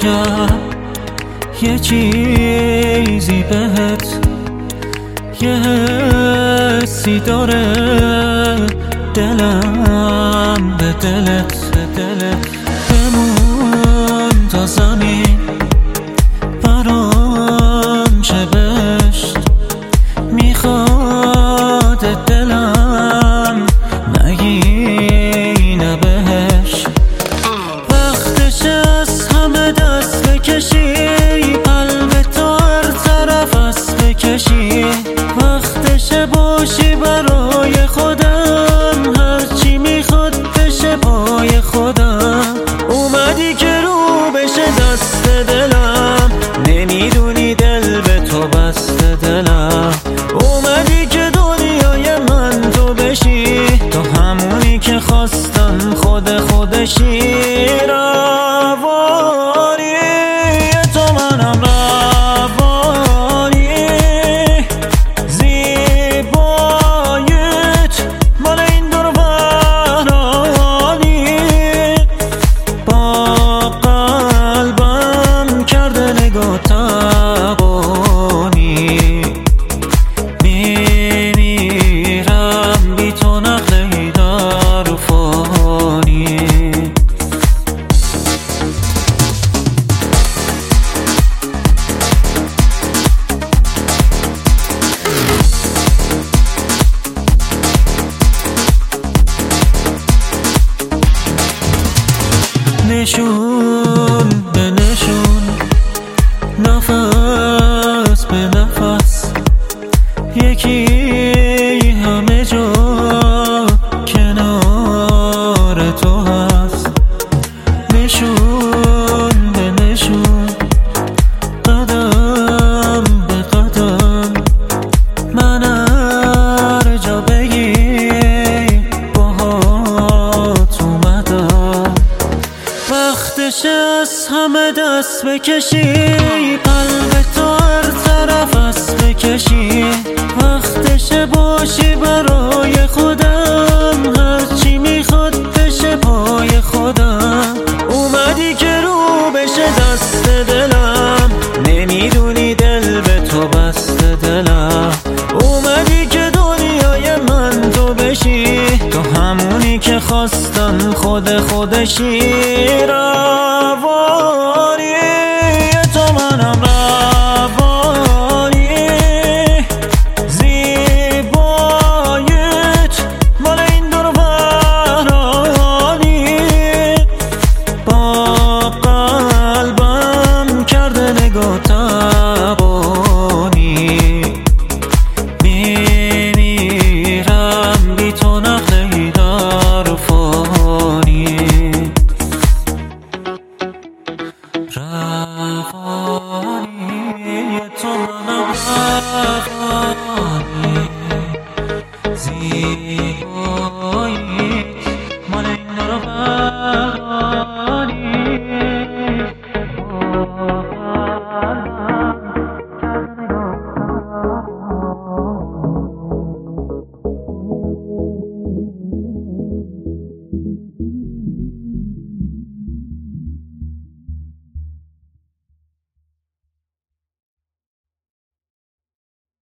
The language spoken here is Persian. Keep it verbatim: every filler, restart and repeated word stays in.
عجب یه چیزی بهت، یه حسی داره دلم به دلت، به دلت بمون تا زمین برام چه بشت، میخواد دلم نگینه بهش. وقتش از همه دست بکشی، قلبت هر طرف است بکشی. وقتش باشی برای خودم، هرچی میخواد بشه پای خودم. اومدی که رو بشه دست دلم، نمیدونی دل به تو بسته دلم. اومدی که دنیای من تو بشی، تو همونی که خواستم خود خودشی. روانی تو منم، روانی زیباییت مال این دور ورانی. با قلبم کرده نگاه تبانی، میمیرم بی تو نقلهی در فانی. نشون به نشون، نفس به نفس، یکی همه جا کنار تو هست. نشون به نشون، قدم به قدم، من هر جا بگی باهات اومدم. وقتش از همه دست بکشی، قلبت هر طرف است بکشی. وقتش باشی برای خودم، هرچی میخواد بشه پای خودم. اومدی که رو بشه دست دلم، نمیدونی دل به تو بسته دلم. اومدی که دنیای من تو بشی، تو همونی که خواستم خود خودشی.